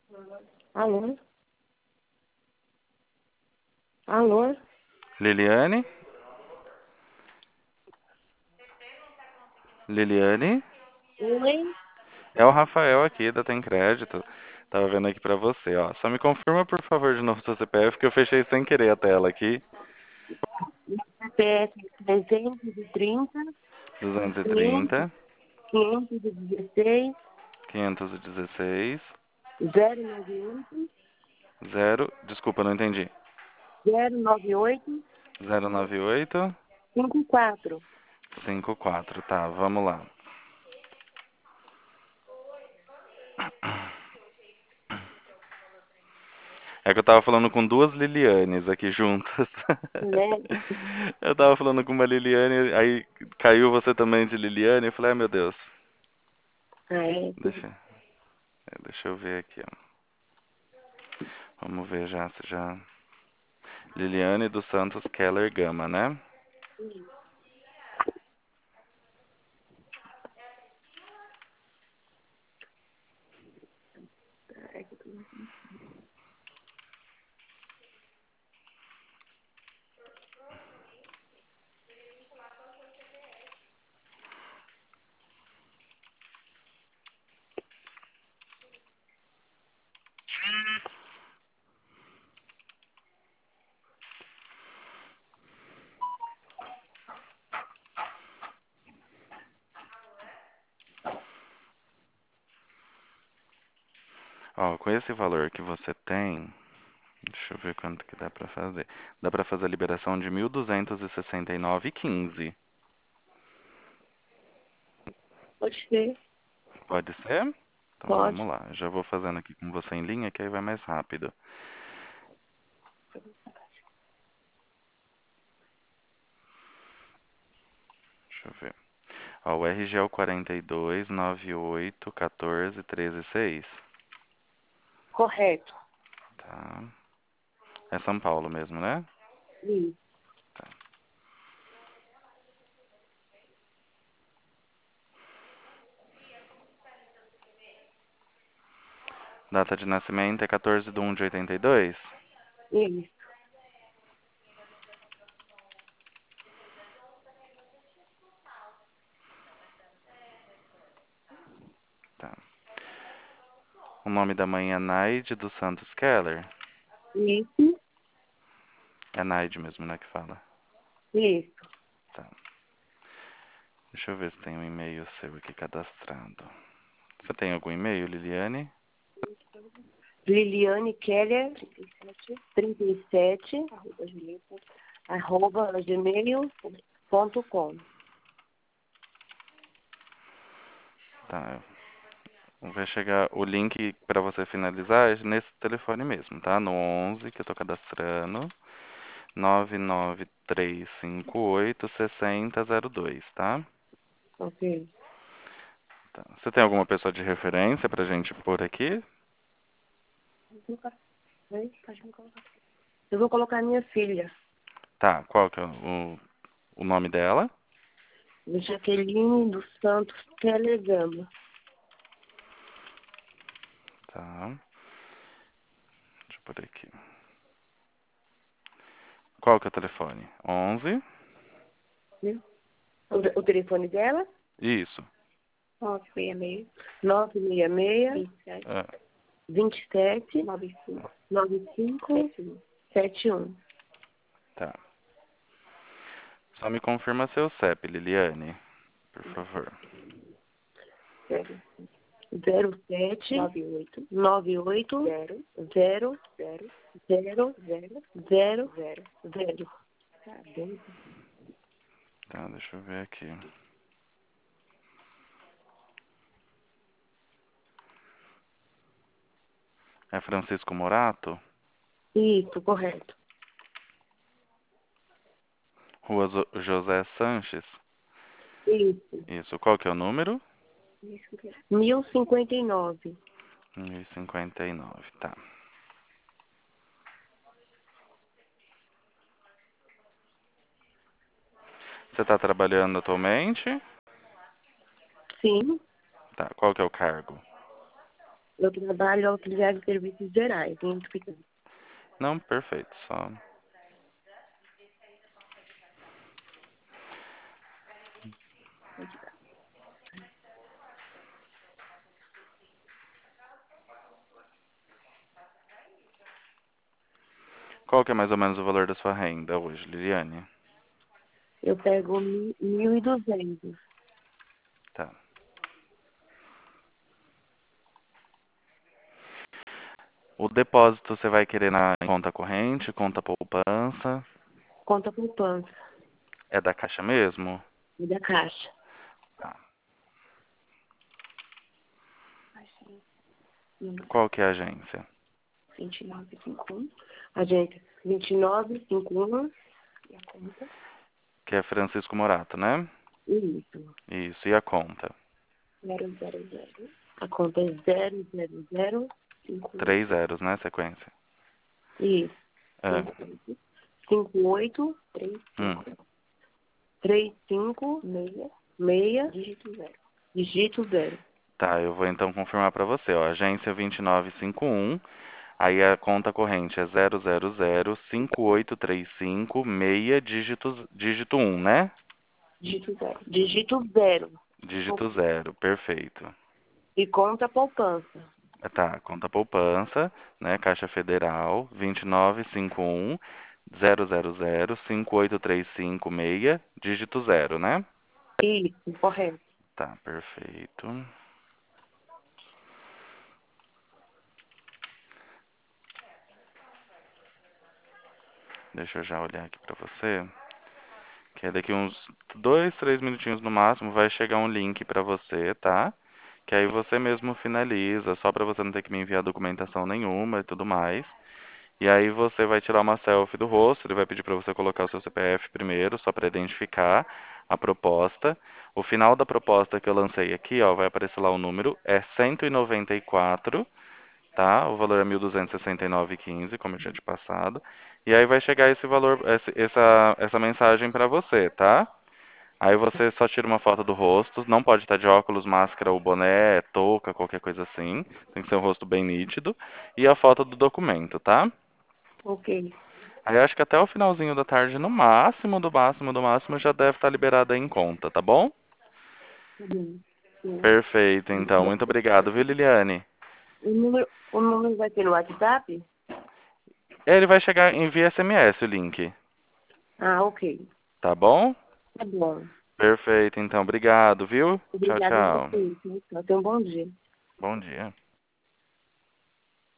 Alô? Alô? Liliane? Liliane? Oi? É o Rafael aqui da Tem Crédito. Tava vendo aqui pra você, ó. Só me confirma, por favor, de novo seu CPF, que eu fechei sem querer a tela aqui. CPF 330 500 230, 516 516, 098 desculpa, não entendi. 098 098 54. 54, tá, vamos lá. É que eu tava falando com duas Lilianes aqui juntas. Né? Eu tava falando com uma Liliane, aí caiu você também de Liliane, eu falei, ai meu Deus. Ah, é. Deixa eu ver aqui, ó. Vamos ver já se já. Liliane dos Santos Keller Gama, né? Ó, com esse valor que você tem, deixa eu ver quanto que dá pra fazer. Dá pra fazer a liberação de 1.269,15. Pode ser. Pode ser? Então Pode. vamos lá. Já vou fazendo aqui com você em linha, que aí vai mais rápido. Deixa eu ver. Ó, o RG é o 42981413 Correto. Tá. É São Paulo mesmo, né? Isso. Tá. Data de nascimento é 14/1/82. Isso. Tá. O nome da mãe é Naide dos Santos Keller. Isso. É Naide mesmo, né, que fala. Isso. Tá. Deixa eu ver se tem um e-mail seu aqui cadastrado. Você tem algum e-mail, Liliane? Liliane Keller 37 arroba gmail.com. Tá. Vai chegar o link para você finalizar nesse telefone mesmo, tá? No 11 que eu tô cadastrando. 993586002, tá? Ok. Tá. Você tem alguma pessoa de referência pra gente pôr aqui? Pode me colocar. Eu vou colocar minha filha, Tá, qual que é o nome dela? Jaqueline dos Santos Telegama. Tá, deixa eu pôr aqui. Qual que é o telefone? 11? Viu? O telefone dela? Isso. 966 966 Ah, 27 95 71. tá. Só me confirma seu CEP, Liliane, por favor. 07 98 0 0 0 0. Tá, deixa eu ver aqui. É Francisco Morato? Isso, correto. Rua José Sanches? Isso. Isso. Qual que é o número? 1059. 1059, tá. Você tá trabalhando atualmente? Sim, Tá. Qual que é o cargo? Eu trabalho auxiliar de serviços gerais, em hospital. Não, perfeito. Só. Pode dar. Qual que é mais ou menos o valor da sua renda hoje, Liliane? Eu pego 1.200. Tá. O depósito você vai querer na conta corrente, conta poupança? Conta poupança. É da Caixa mesmo? E da Caixa. Tá. Achei. Número Qual que é a agência? 2951. Agência 2951. E a conta? Que é Francisco Morato, né? Isso. Isso. E a conta? 000. A conta é 00058. 3 zeros, né? Sequência. Isso. É. 58 três Hum. cinco 3566, dígito zero. Dígito zero. Tá, eu vou então confirmar para você, ó. Agência 2951. Aí a conta corrente é 0005835 dígito 1, né? Dígito zero. Dígito zero. Dígito 0, perfeito. E conta poupança. Tá, conta poupança, né? Caixa Federal 2951 0005835 dígito 0, né? Isso, correto. Tá, perfeito. Deixa eu já olhar aqui pra você. Que é daqui uns 2, 3 minutinhos no máximo vai chegar um link pra você, tá? Que aí você mesmo finaliza, só pra você não ter que me enviar documentação nenhuma e tudo mais. E aí você vai tirar uma selfie do rosto, ele vai pedir pra você colocar o seu CPF primeiro, só pra identificar a proposta. O final da proposta que eu lancei aqui, ó, vai aparecer lá o número, é 194, tá? O valor é 1.269,15, como eu tinha te passado. E aí vai chegar esse valor, essa mensagem pra você, tá? Aí você só tira uma foto do rosto, não pode estar de óculos, máscara ou boné, touca, qualquer coisa assim. Tem que ser um rosto bem nítido. E a foto do documento, tá? Ok. Aí acho que até o finalzinho da tarde, no máximo, do máximo, do máximo, já deve estar liberado aí em conta, tá bom? Tá bom. Sim. Perfeito, então. Muito obrigado, viu, Liliane? O número vai ter no WhatsApp? Ele vai chegar em via SMS o link, Ah, ok. tá bom? Tá bom. Perfeito, então. Obrigado, viu? Tchau, Obrigada a tchau. você. Então, tenha um bom dia. Bom dia.